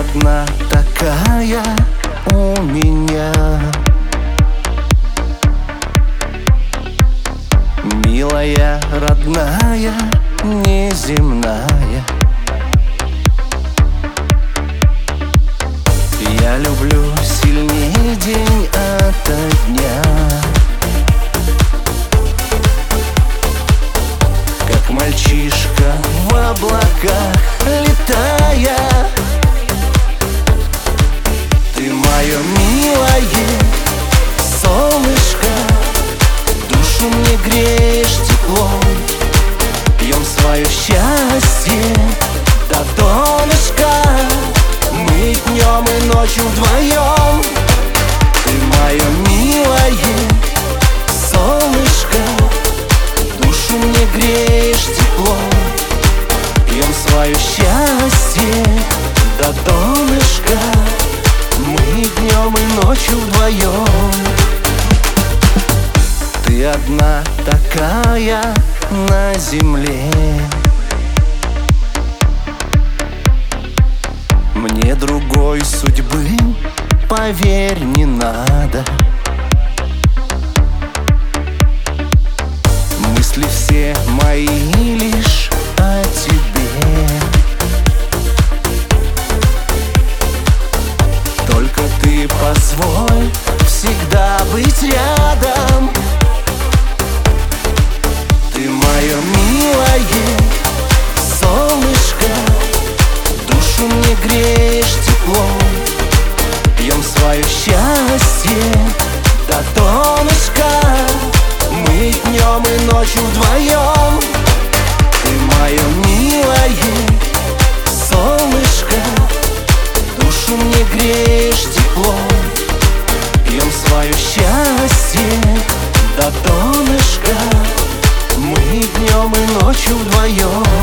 одна такая у меня, милая, родная, неземная. Я люблю сильнее день ото дня, как мальчишка в облаках летая. Ты мое милое солнышко, душу мне греешь теплом. Пьем свое счастье до донышка, мы днем и ночью вдвоем. Ты мое милое солнышко, душу мне греешь теплом. Пьем свое счастье до донышка, мы днем и ночью вдвоем. Ты одна такая на земле, мне другой судьбы, поверь, не надо. Мысли все мои лишь о тебе, только ты позволь всегда быть рядом. Ты мое милое солнышко, душу мне греешь теплом. Пьем свое счастье до донышка, мы днем и ночью вдвоем. Ты мое милое солнышко, душу мне греешь теплом. Пьем свое счастье до донышка, мы днем и ночью вдвоем.